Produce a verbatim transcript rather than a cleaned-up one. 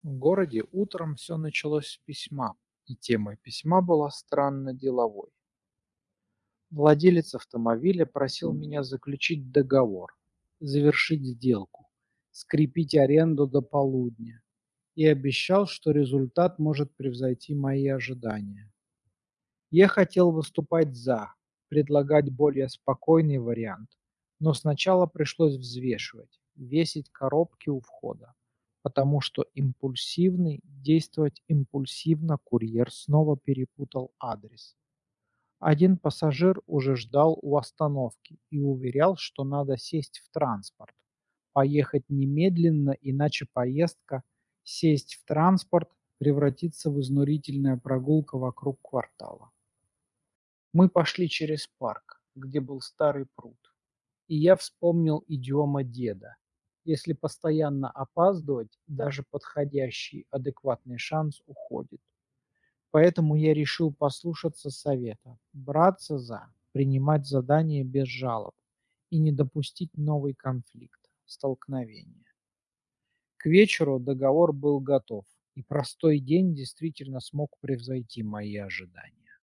В городе утром все началось с письма, и тема письма была странно деловой. Владелец автомобиля просил меня заключить договор, завершить сделку, скрепить аренду до полудня и обещал, что результат может превзойти мои ожидания. Я хотел выступать за, предлагать более спокойный вариант, но сначала пришлось взвешивать, весить коробки у входа, потому что импульсивный, действовать импульсивно курьер снова перепутал адрес. Один пассажир уже ждал у остановки и уверял, что надо сесть в транспорт, поехать немедленно, иначе поездка, сесть в транспорт превратится в изнурительная прогулка вокруг квартала. Мы пошли через парк, где был старый пруд, и я вспомнил идиома деда. Если постоянно опаздывать, даже подходящий адекватный шанс уходит. Поэтому я решил послушаться совета, браться за, принимать задания без жалоб и не допустить новый конфликт, столкновение. К вечеру договор был готов, и простой день действительно смог превзойти мои ожидания.